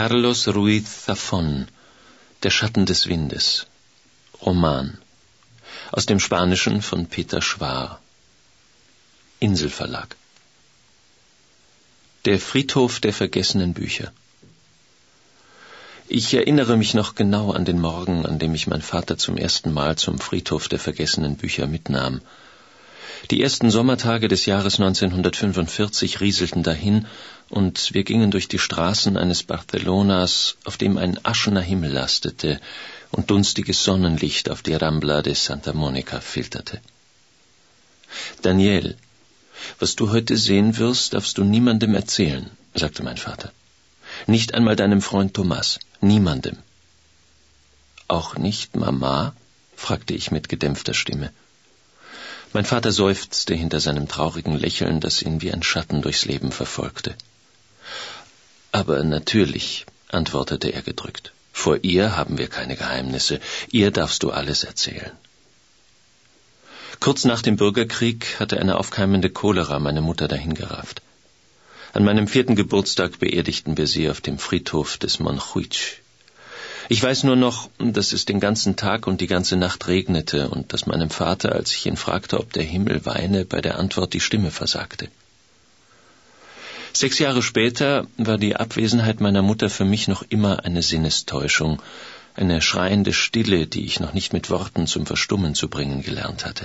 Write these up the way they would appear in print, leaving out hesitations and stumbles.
Carlos Ruiz Zafón, Der Schatten des Windes. Roman. Aus dem Spanischen von Peter Schwar. Inselverlag. Der Friedhof der vergessenen Bücher. Ich erinnere mich noch genau an den Morgen, an dem mich mein Vater zum ersten Mal zum Friedhof der vergessenen Bücher mitnahm. Die ersten Sommertage des Jahres 1945 rieselten dahin, und wir gingen durch die Straßen eines Barcelonas, auf dem ein aschener Himmel lastete und dunstiges Sonnenlicht auf die Rambla de Santa Monica filterte. »Daniel, was du heute sehen wirst, darfst du niemandem erzählen«, sagte mein Vater. »Nicht einmal deinem Freund Thomas, niemandem.« »Auch nicht Mama?« fragte ich mit gedämpfter Stimme. Mein Vater seufzte hinter seinem traurigen Lächeln, das ihn wie ein Schatten durchs Leben verfolgte. »Aber natürlich«, antwortete er gedrückt. »Vor ihr haben wir keine Geheimnisse. Ihr darfst du alles erzählen.« Kurz nach dem Bürgerkrieg hatte eine aufkeimende Cholera meine Mutter dahingerafft. An meinem 4. Geburtstag beerdigten wir sie auf dem Friedhof des Montjuïc. Ich weiß nur noch, dass es den ganzen Tag und die ganze Nacht regnete und dass meinem Vater, als ich ihn fragte, ob der Himmel weine, bei der Antwort die Stimme versagte. 6 Jahre später war die Abwesenheit meiner Mutter für mich noch immer eine Sinnestäuschung, eine schreiende Stille, die ich noch nicht mit Worten zum Verstummen zu bringen gelernt hatte.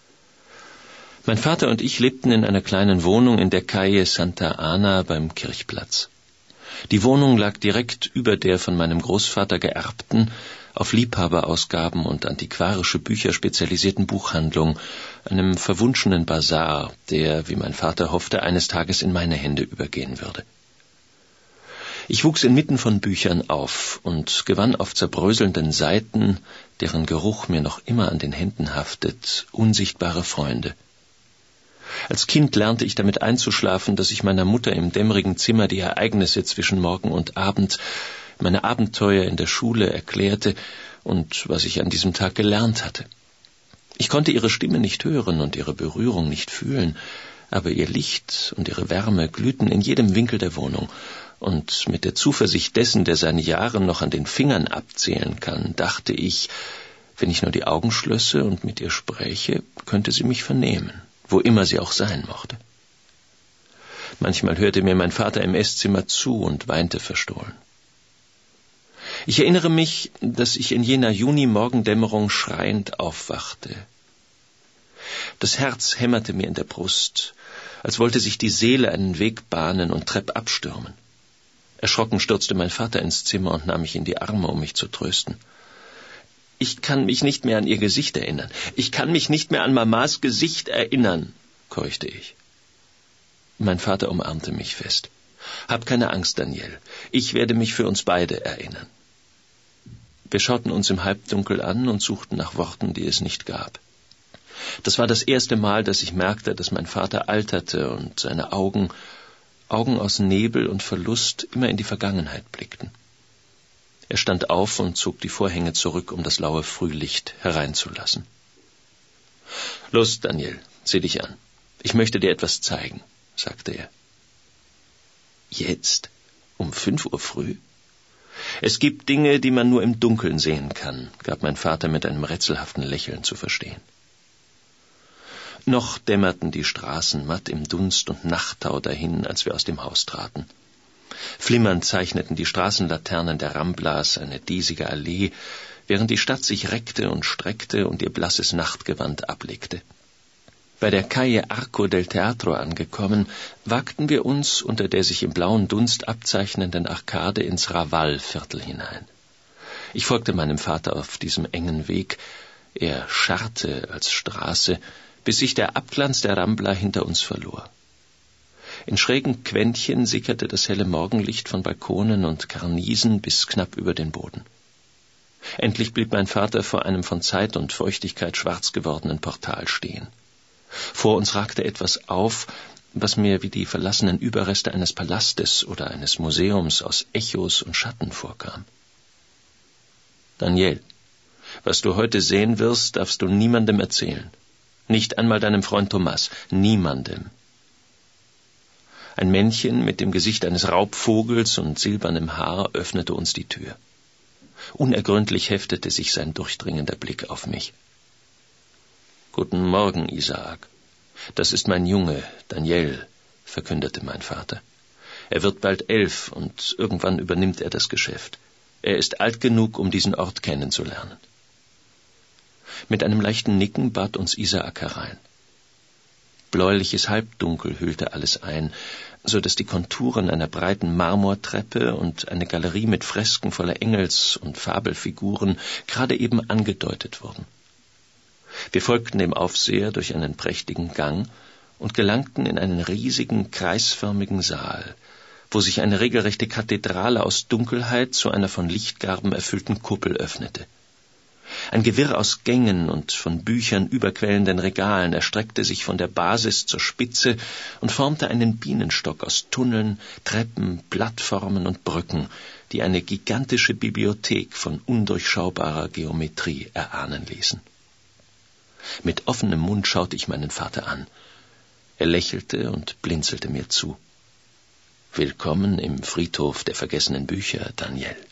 Mein Vater und ich lebten in einer kleinen Wohnung in der Calle Santa Ana beim Kirchplatz. Die Wohnung lag direkt über der von meinem Großvater geerbten, auf Liebhaberausgaben und antiquarische Bücher spezialisierten Buchhandlung, einem verwunschenen Bazar, der, wie mein Vater hoffte, eines Tages in meine Hände übergehen würde. Ich wuchs inmitten von Büchern auf und gewann auf zerbröselnden Seiten, deren Geruch mir noch immer an den Händen haftet, unsichtbare Freunde. Als Kind lernte ich damit einzuschlafen, dass ich meiner Mutter im dämmerigen Zimmer die Ereignisse zwischen Morgen und Abend, meine Abenteuer in der Schule erklärte und was ich an diesem Tag gelernt hatte. Ich konnte ihre Stimme nicht hören und ihre Berührung nicht fühlen, aber ihr Licht und ihre Wärme glühten in jedem Winkel der Wohnung, und mit der Zuversicht dessen, der seine Jahre noch an den Fingern abzählen kann, dachte ich, wenn ich nur die Augen schlösse und mit ihr spräche, könnte sie mich vernehmen, wo immer sie auch sein mochte. Manchmal hörte mir mein Vater im Esszimmer zu und weinte verstohlen. Ich erinnere mich, dass ich in jener Juni-Morgendämmerung schreiend aufwachte. Das Herz hämmerte mir in der Brust, als wollte sich die Seele einen Weg bahnen und treppab stürmen. Erschrocken stürzte mein Vater ins Zimmer und nahm mich in die Arme, um mich zu trösten. »Ich kann mich nicht mehr an ihr Gesicht erinnern. Ich kann mich nicht mehr an Mamas Gesicht erinnern«, keuchte ich. Mein Vater umarmte mich fest. »Hab keine Angst, Daniel. Ich werde mich für uns beide erinnern.« Wir schauten uns im Halbdunkel an und suchten nach Worten, die es nicht gab. Das war das erste Mal, dass ich merkte, dass mein Vater alterte und seine Augen aus Nebel und Verlust, immer in die Vergangenheit blickten. Er stand auf und zog die Vorhänge zurück, um das laue Frühlicht hereinzulassen. »Los, Daniel, zieh dich an. Ich möchte dir etwas zeigen«, sagte er. »Jetzt? Um 5 Uhr früh?« »Es gibt Dinge, die man nur im Dunkeln sehen kann«, gab mein Vater mit einem rätselhaften Lächeln zu verstehen. Noch dämmerten die Straßen matt im Dunst und Nachttau dahin, als wir aus dem Haus traten. Flimmernd zeichneten die Straßenlaternen der Ramblas eine diesige Allee, während die Stadt sich reckte und streckte und ihr blasses Nachtgewand ablegte. Bei der Calle Arco del Teatro angekommen, wagten wir uns unter der sich im blauen Dunst abzeichnenden Arkade ins Raval-Viertel hinein. Ich folgte meinem Vater auf diesem engen Weg. Er scharrte als Straße, bis sich der Abglanz der Rambla hinter uns verlor. In schrägen Quäntchen sickerte das helle Morgenlicht von Balkonen und Karniesen bis knapp über den Boden. Endlich blieb mein Vater vor einem von Zeit und Feuchtigkeit schwarz gewordenen Portal stehen. Vor uns ragte etwas auf, was mir wie die verlassenen Überreste eines Palastes oder eines Museums aus Echos und Schatten vorkam. »Daniel, was du heute sehen wirst, darfst du niemandem erzählen. Nicht einmal deinem Freund Thomas, niemandem.« Ein Männchen mit dem Gesicht eines Raubvogels und silbernem Haar öffnete uns die Tür. Unergründlich heftete sich sein durchdringender Blick auf mich. »Guten Morgen, Isaak. Das ist mein Junge, Daniel«, verkündete mein Vater. »Er wird bald 11 und irgendwann übernimmt er das Geschäft. Er ist alt genug, um diesen Ort kennenzulernen.« Mit einem leichten Nicken bat uns Isaak herein. Bläuliches Halbdunkel hüllte alles ein, so dass die Konturen einer breiten Marmortreppe und eine Galerie mit Fresken voller Engels- und Fabelfiguren gerade eben angedeutet wurden. Wir folgten dem Aufseher durch einen prächtigen Gang und gelangten in einen riesigen, kreisförmigen Saal, wo sich eine regelrechte Kathedrale aus Dunkelheit zu einer von Lichtgarben erfüllten Kuppel öffnete. Ein Gewirr aus Gängen und von Büchern überquellenden Regalen erstreckte sich von der Basis zur Spitze und formte einen Bienenstock aus Tunneln, Treppen, Plattformen und Brücken, die eine gigantische Bibliothek von undurchschaubarer Geometrie erahnen ließen. Mit offenem Mund schaute ich meinen Vater an. Er lächelte und blinzelte mir zu. »Willkommen im Friedhof der vergessenen Bücher, Daniel.«